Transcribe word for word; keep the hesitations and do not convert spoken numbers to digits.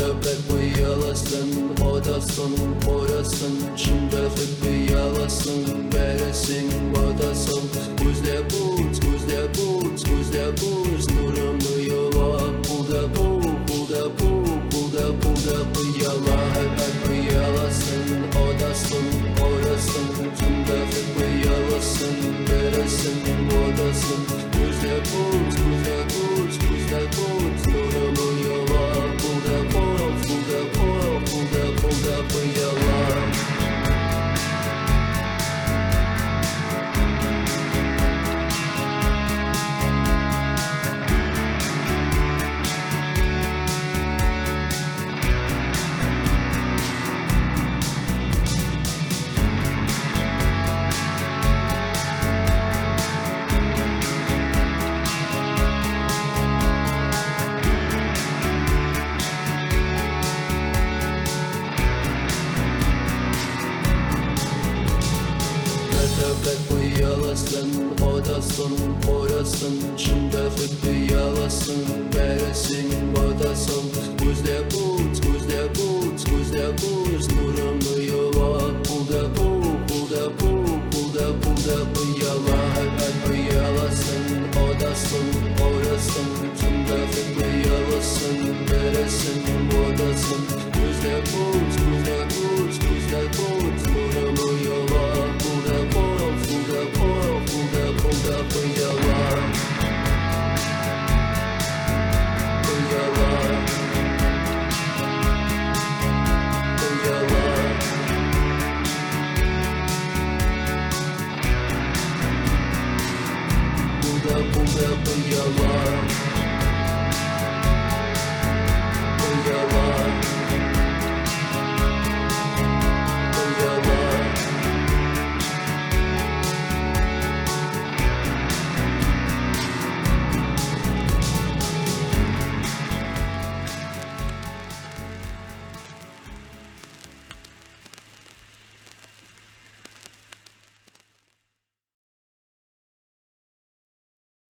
Bebek uyalasın, odasın, orasın, şimdi hıkkı yalasın, veresin, odasın. Kuzde buz, kuzde buz, kuzde buz, nurumu yola, bulda bu, bulda bu, bulda bulda uyala. Bebek uyalasın, odasın, orasın, şimdi hıkkı yalasın, veresin, odasın. Kuzde buz, kuzde buz, kuzde buz, nurumu yola, bulda bu, bulda bu, bulda bulda uyala. Bebek uyalasın, odasın, orasın, şimdi hıkkı yalasın, veresin, odasın. Kuzde buz, kuzde buz, kuzde buz, nurumu yola, bulda bu, bulda bu, bulda bulda uyala. Bebek uyalasın, odasın, orasın, şimdi hıkkı yalasın, veresin, odasın. Kuzde buz, kuzde buz, kuzde buz, nurumu yola, bulda bu, bulda bu, bulda bulda uyala. Uyala. Uyala. Bulda bulda uyala.